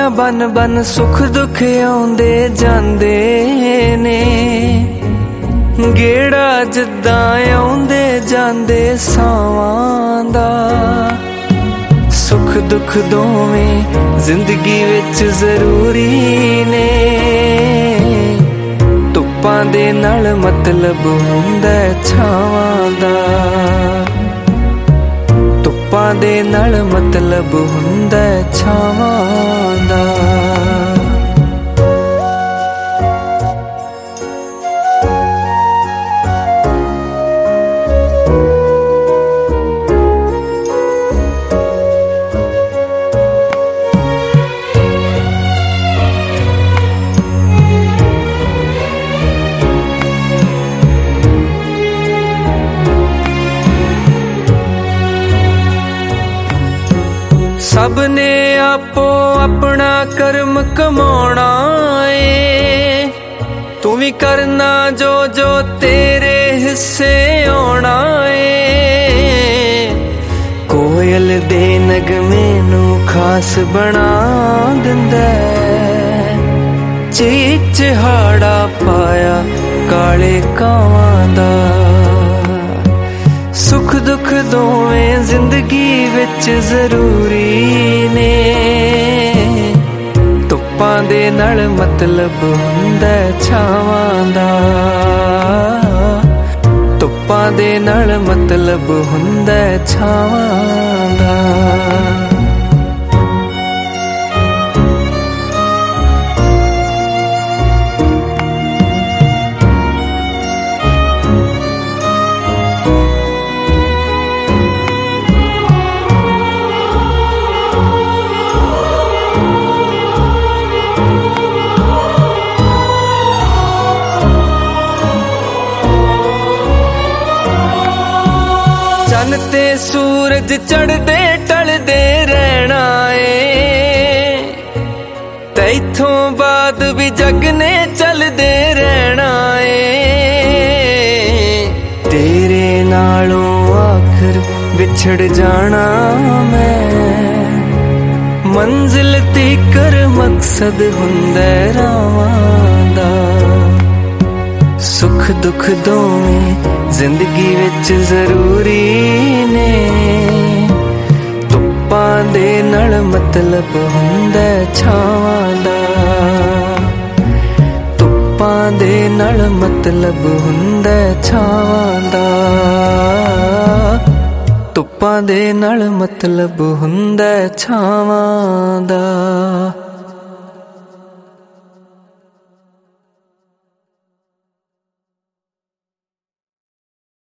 ਬਾਹਾਂ ਬਨ ਬਨ ਸੁਖ ਦੁੱਖ ਆਉਂਦੇ ਜਾਂਦੇ ਨੇ, ਗੇੜਾ ਜਿੱਦਾਂ ਆਉਂਦੇ ਜਾਂਦੇ ਸਾਵਾਂ ਦਾ। ਸੁਖ ਦੁੱਖ ਦੋਵੇਂ ਜ਼ਿੰਦਗੀ ਵਿੱਚ ਜ਼ਰੂਰੀ ਨੇ, ਧੁੱਪਾਂ ਦੇ ਨਾਲ ਮਤਲਬ ਹੁੰਦਾ ਛਾਵਾਂ ਦਾ। ਧੁੱਪਾਂ ਦੇ ਨਾਲ ਮਤਲਬ ਹੁੰਦਾ ਛਾਵਾਂ ਦਾ। ਸਭ ਨੇ ਆਪੋ ਆਪਣਾ ਕਰਮ ਕਮਾਉਣਾ ਏ, ਤੂੰ ਵੀ ਕਰਨਾ ਜੋ ਜੋ ਤੇਰੇ ਹਿੱਸੇ ਆਉਣਾ ਏ। ਕੋਇਲ ਦੇ ਨਗਮੇ ਨੂੰ ਖਾਸ ਬਣਾ ਦਿੰਦਾ, ਚੀਕ ਚਿਹਾੜਾ ਪਾਇਆ ਕਾਲੇ ਕਾਵਾਂ ਦਾ। ਸੁਖ ਦੁੱਖ ਦੋਵੇਂ ਜ਼ਿੰਦਗੀ ਵਿੱਚ ਜ਼ਰੂਰੀ ਨੇ, ਧੁੱਪਾਂ ਦੇ ਨਾਲ ਮਤਲਬ ਹੁੰਦਾ ਛਾਵਾਂ ਦਾ। ਧੁੱਪਾਂ ਦੇ ਨਾਲ ਮਤਲਬ ਹੁੰਦਾ ਛਾਵਾਂ ਦਾ। ਚੰਨ ਤੇ ਸੂਰਜ ਚੜ੍ਹਦੇ ਟਲਦੇ ਰਹਿਣਾ ਏ, ਤੇ ਇਥੋਂ ਬਾਅਦ ਵੀ ਜਗ ਨੇ ਚੱਲਦੇ ਰਹਿਣਾ ਏ। ਤੇਰੇ ਨਾਲੋਂ ਆਖਰ ਵਿਛੜ ਜਾਣਾ ਮੈਂ, ਮੰਜ਼ਿਲ ਤੀਕਰ ਮਕਸਦ ਹੁੰਦਾ ਰਾਵਾਂ ਦਾ। ਸੁਖ ਦੁੱਖ ਦੋਵੇਂ ਜ਼ਿੰਦਗੀ ਵਿੱਚ ਜ਼ਰੂਰੀ ਨੇ, ਧੁੱਪਾਂ ਦੇ ਨਾਲ ਮਤਲਬ ਹੁੰਦਾ ਛਾਵਾਂ ਦਾ। ਧੁੱਪਾਂ ਦੇ ਨਾਲ ਮਤਲਬ ਹੁੰਦਾ ਛਾਵਾਂ ਦਾ। ਧੁੱਪਾਂ ਦੇ ਨਾਲ ਮਤਲਬ ਹੁੰਦਾ ਛਾਵਾਂ ਦਾ।